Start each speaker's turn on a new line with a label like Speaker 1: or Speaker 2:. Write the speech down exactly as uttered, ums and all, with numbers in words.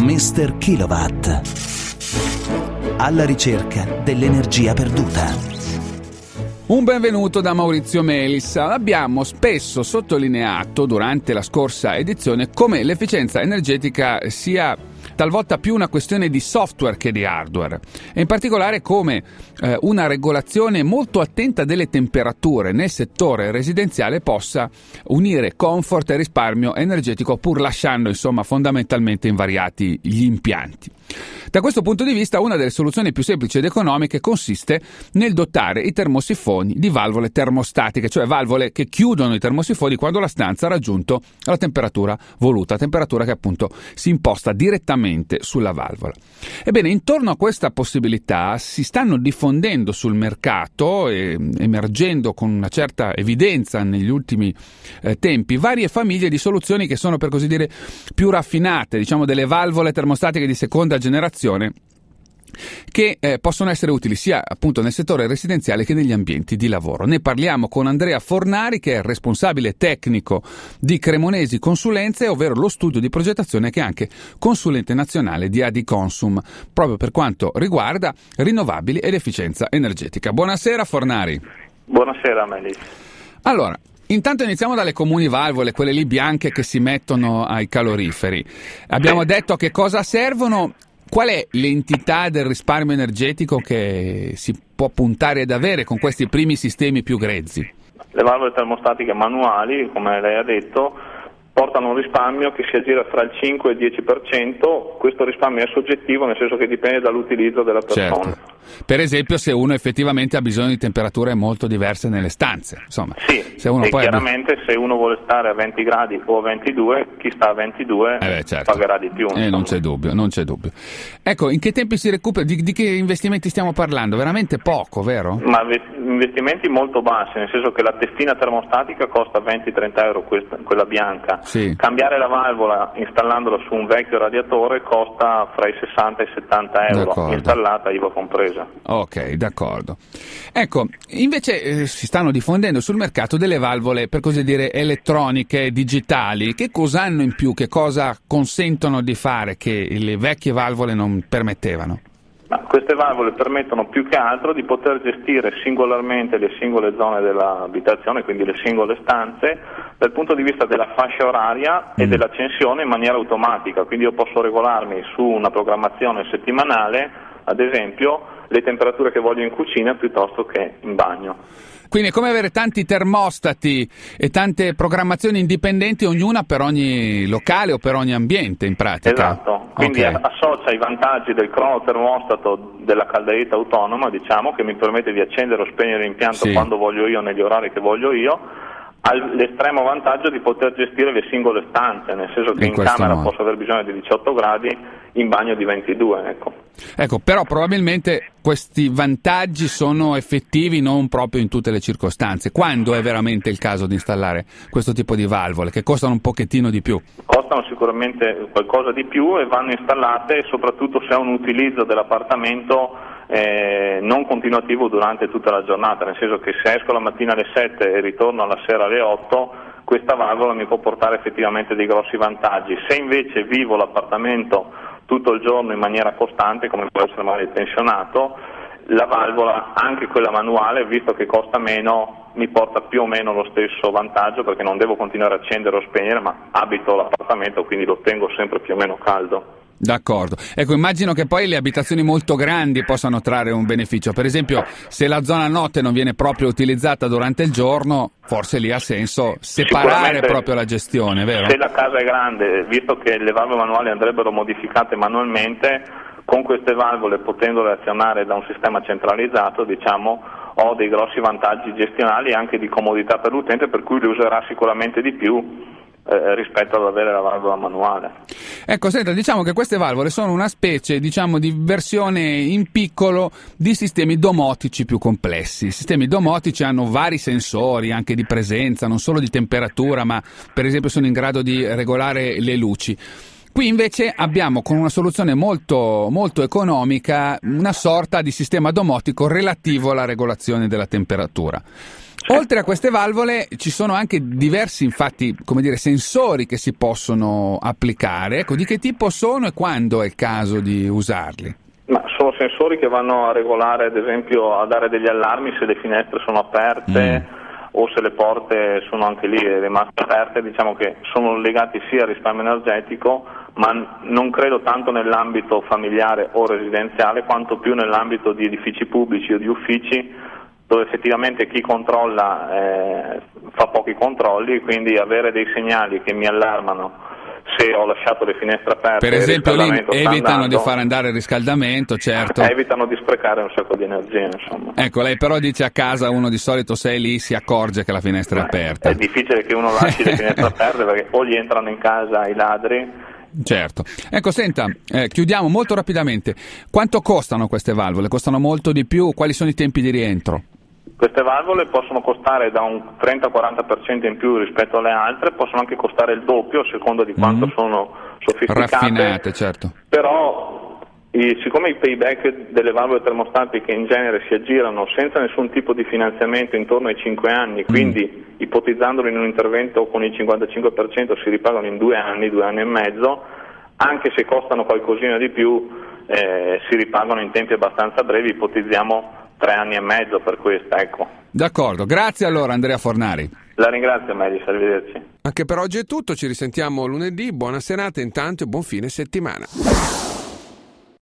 Speaker 1: mister Kilowatt. Alla ricerca dell'energia perduta.
Speaker 2: Un benvenuto da Maurizio Melis. Abbiamo spesso sottolineato durante la scorsa edizione come l'efficienza energetica sia talvolta più una questione di software che di hardware, e in particolare come eh, una regolazione molto attenta delle temperature nel settore residenziale possa unire comfort e risparmio energetico, pur lasciando insomma fondamentalmente invariati gli impianti. Da questo punto di vista, una delle soluzioni più semplici ed economiche consiste nel dotare i termosifoni di valvole termostatiche, cioè valvole che chiudono i termosifoni quando la stanza ha raggiunto la temperatura voluta, temperatura che appunto si imposta direttamente sulla valvola. Ebbene, intorno a questa possibilità si stanno diffondendo sul mercato e emergendo con una certa evidenza negli ultimi eh, tempi varie famiglie di soluzioni che sono, per così dire, più raffinate, diciamo delle valvole termostatiche di seconda generazione che eh, possono essere utili sia appunto nel settore residenziale che negli ambienti di lavoro. Ne parliamo con Andrea Fornari, che è responsabile tecnico di Cremonesi Consulenze, ovvero lo studio di progettazione, che è anche consulente nazionale di Adiconsum, proprio per quanto riguarda rinnovabili ed efficienza energetica. Buonasera Fornari.
Speaker 3: Buonasera Melis.
Speaker 2: Allora, intanto iniziamo dalle comuni valvole, quelle lì bianche che si mettono ai caloriferi. Abbiamo sì. detto a che cosa servono. Qual è l'entità del risparmio energetico che si può puntare ad avere con questi primi sistemi più grezzi?
Speaker 3: Le valvole termostatiche manuali, come lei ha detto, portano un risparmio che si aggira fra il cinque e il dieci per cento. Questo risparmio è soggettivo, nel senso che dipende dall'utilizzo della persona.
Speaker 2: Certo. Per esempio, se uno effettivamente ha bisogno di temperature molto diverse nelle stanze, insomma.
Speaker 3: Sì,
Speaker 2: se uno
Speaker 3: e
Speaker 2: poi
Speaker 3: chiaramente ab... se uno vuole stare a venti gradi o a ventidue, chi sta a ventidue
Speaker 2: eh beh, certo.
Speaker 3: pagherà di più.
Speaker 2: Eh, non c'è dubbio, non c'è dubbio. Ecco, in che tempi si recupera? Di, di che investimenti stiamo parlando? Veramente poco, vero?
Speaker 3: Ma investimenti molto bassi, nel senso che la testina termostatica costa venti trenta euro, questa, quella bianca.
Speaker 2: Sì.
Speaker 3: Cambiare la valvola installandola su un vecchio radiatore costa fra i sessanta e i settanta euro,
Speaker 2: d'accordo.
Speaker 3: Installata I V A compresa.
Speaker 2: Ok, d'accordo. Ecco, invece eh, si stanno diffondendo sul mercato delle valvole, per così dire, elettroniche, digitali. Che cosa hanno in più? Che cosa consentono di fare che le vecchie valvole non permettevano?
Speaker 3: Ma queste valvole permettono più che altro di poter gestire singolarmente le singole zone dell'abitazione, quindi le singole stanze, dal punto di vista della fascia oraria e mm. dell'accensione in maniera automatica. Quindi io posso regolarmi su una programmazione settimanale, ad esempio, le temperature che voglio in cucina piuttosto che in bagno.
Speaker 2: Quindi è come avere tanti termostati e tante programmazioni indipendenti, ognuna per ogni locale o per ogni ambiente in pratica.
Speaker 3: Esatto, quindi okay. associa i vantaggi del cronotermostato della calderetta autonoma, diciamo, che mi permette di accendere o spegnere l'impianto sì. quando voglio io, negli orari che voglio io, all'estremo vantaggio di poter gestire le singole stanze, nel senso che in, in camera modo. posso aver bisogno di diciotto gradi, in bagno di ventidue, ecco.
Speaker 2: Ecco, però probabilmente questi vantaggi sono effettivi non proprio in tutte le circostanze. Quando è veramente il caso di installare questo tipo di valvole, che costano un pochettino di più?
Speaker 3: Costano sicuramente qualcosa di più e vanno installate soprattutto se è un utilizzo dell'appartamento eh, non continuativo durante tutta la giornata, nel senso che se esco la mattina alle sette e ritorno alla sera alle otto, questa valvola mi può portare effettivamente dei grossi vantaggi. Se invece vivo l'appartamento tutto il giorno in maniera costante, come può essere magari il pensionato, la valvola, anche quella manuale, visto che costa meno, mi porta più o meno lo stesso vantaggio, perché non devo continuare a accendere o spegnere, ma abito l'appartamento, quindi lo tengo sempre più o meno caldo.
Speaker 2: D'accordo. Ecco, immagino che poi le abitazioni molto grandi possano trarre un beneficio. Per esempio, se la zona notte non viene proprio utilizzata durante il giorno, forse lì ha senso separare proprio la gestione, vero?
Speaker 3: Se la casa è grande, visto che le valvole manuali andrebbero modificate manualmente, con queste valvole, potendole azionare da un sistema centralizzato, diciamo, ho dei grossi vantaggi gestionali e anche di comodità per l'utente, per cui li userà sicuramente di più Eh, rispetto ad avere la valvola manuale.
Speaker 2: Ecco, senta, diciamo che queste valvole sono una specie, diciamo, di versione in piccolo di sistemi domotici più complessi. I sistemi domotici hanno vari sensori, anche di presenza, non solo di temperatura, ma per esempio sono in grado di regolare le luci. Qui invece abbiamo, con una soluzione molto, molto economica, una sorta di sistema domotico relativo alla regolazione della temperatura. Oltre a queste valvole ci sono anche diversi, infatti, come dire, sensori che si possono applicare. Ecco, di che tipo sono e quando è il caso di usarli?
Speaker 3: Ma sono sensori che vanno a regolare, ad esempio, a dare degli allarmi se le finestre sono aperte mm. o se le porte sono anche lì rimaste aperte. Diciamo che sono legati sia al risparmio energetico, ma non credo tanto nell'ambito familiare o residenziale quanto più nell'ambito di edifici pubblici o di uffici, dove effettivamente chi controlla eh, fa pochi controlli, quindi avere dei segnali che mi allarmano se ho lasciato le finestre aperte.
Speaker 2: Per esempio lì evitano andando, di far andare il riscaldamento, certo.
Speaker 3: Evitano di sprecare un sacco di energia, insomma.
Speaker 2: Ecco, lei però dice a casa uno di solito se è lì si accorge che la finestra è aperta.
Speaker 3: È difficile che uno lasci le finestre aperte perché o gli entrano in casa i ladri.
Speaker 2: Certo. Ecco, senta, eh, chiudiamo molto rapidamente. Quanto costano queste valvole? Costano molto di più? Quali sono i tempi di rientro?
Speaker 3: Queste valvole possono costare da un trenta quaranta per cento in più rispetto alle altre, possono anche costare il doppio a seconda di quanto mm. sono sofisticate.
Speaker 2: Raffinate, certo.
Speaker 3: Però i, siccome i payback delle valvole termostatiche in genere si aggirano senza nessun tipo di finanziamento intorno ai cinque anni, quindi mm. ipotizzandolo in un intervento con il cinquantacinque per cento si ripagano in due anni, due anni e mezzo, anche se costano qualcosina di più eh, si ripagano in tempi abbastanza brevi, ipotizziamo tre anni e mezzo per questa, ecco.
Speaker 2: D'accordo, grazie allora Andrea Fornari.
Speaker 3: La ringrazio Melis, arrivederci.
Speaker 4: Anche per oggi è tutto, ci risentiamo lunedì, buona serata intanto e buon fine settimana.